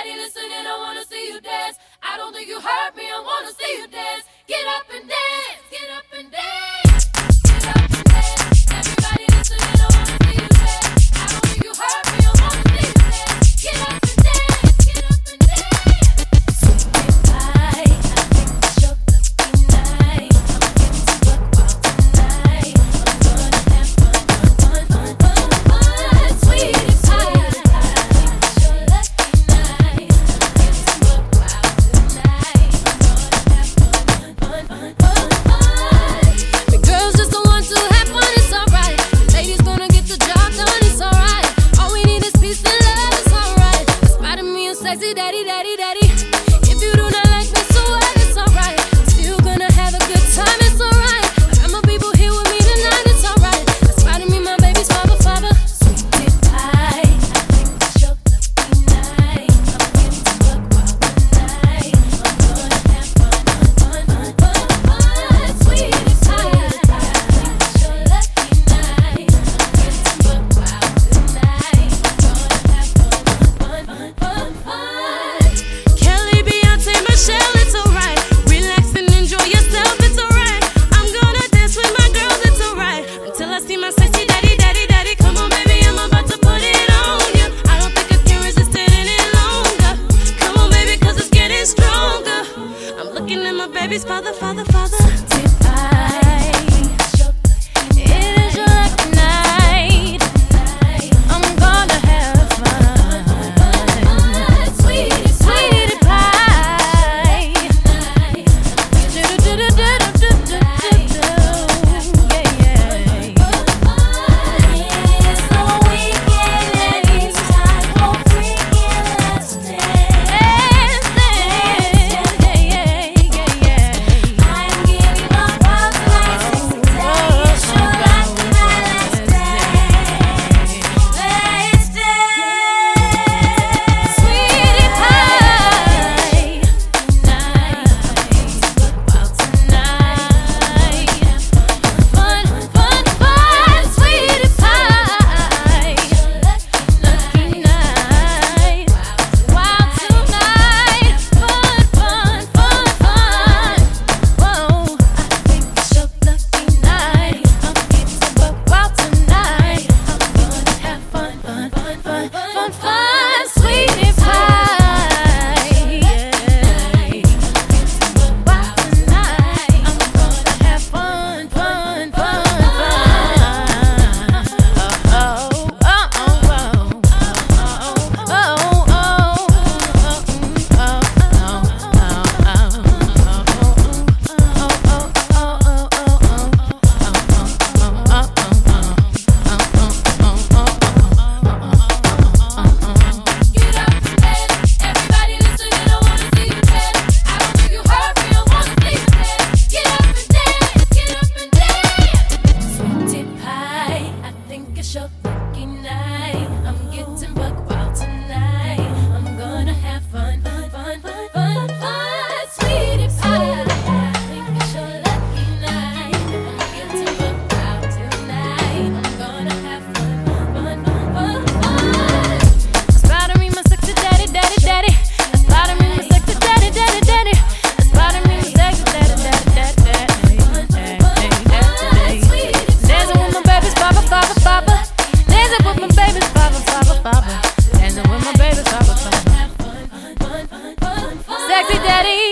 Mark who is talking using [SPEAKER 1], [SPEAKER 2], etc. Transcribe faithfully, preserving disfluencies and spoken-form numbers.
[SPEAKER 1] Everybody listening, I wanna see you dance. I don't think you heard me, I wanna see you dance. Get up and dance, get up and dance, get up and dance. Everybody listening, I wanna see you dance. I don't think you heard me, I wanna see you dance. Get up and dance, get up and dance. Sweet pie, I think it's your lucky night. I'm getting to work wild tonight. I'm gonna have fun, fun, fun, fun, fun, fun. Sweet pie, I think it's your lucky night. I'm getting to work wild tonight. I'm gonna have fun, fun, fun, fun, fun. The girls just don't want to have fun, it's alright. The ladies gonna get the job done, it's alright. All we need is peace and love, it's alright. Despite me and sexy daddy, daddy, daddy. If you do not like me, so what? It's alright. I'm still gonna have a good time, it's alright. I got my people here with me tonight, it's alright. Despite me, my baby's father, father. Sweet pie, I think it's your lucky night. I'm getting to work wild tonight. I'm gonna have fun, fun, fun, fun, fun. Sweet pie, I think it's your lucky night. I'm getting to work wild tonight. I'm gonna have fun, fun, fun, fun, fun. Kelly, Beyonce, Michelle, it's alright. Relax and enjoy yourself, it's alright. I'm gonna dance with my girls, it's alright. Until I see my sexy daddy, daddy, daddy. Come on, baby, I'm about to put it on you. I don't think I can resist it any longer. Come on, baby, cause it's getting stronger. I'm looking at my baby's father, father, father. Sweet pie, it is your lucky night. I'm gonna have fun. Sweetie, sweetie pie. Do-do-do-do-do-do-do-do. Yeah, yeah. It's the weekend, it's time for freaking let's dance. Yeah, yeah, yeah, yeah. I'm giving my wild license today. It's your lucky night, let's dance. Let's dance. Sweetie pie. Wild tonight. Fun, fun, fun. Sweetie pie. Lucky night. Wild tonight. Fun, fun, fun, fun. Whoa, I think it's your lucky night. I'm getting to work wild tonight. I'm gonna have fun, fun, fun, fun, fun, fun. Sweetie pie. Yeah. Wild tonight. I'm gonna have fun, fun, fun, fun. Oh, oh, oh, oh, oh, oh, Get up and dance, everybody listening, I wanna see you dance. I don't think you heard me, I wanna see you dance. Get up and dance, get up and dance. Sweetie pie, I think it's your lucky night. I'm getting buck wild tonight. I'm gonna have fun, fun, fun, fun, fun, fun. Sweetie pie, I think it's your lucky night. I'm getting buck wild tonight. I'm gonna have fun, fun, fun, fun, fun. Aspire me, my sexy daddy, daddy, daddy. Aspire me, my sexy daddy, daddy, daddy. Aspire me, my sexy daddy, daddy, daddy, daddy. Dancing with my baby's papa, papa, papa. Dancing with my baby's papa, papa, papa. Dancing with my baby's papa, papa. Sexy daddy.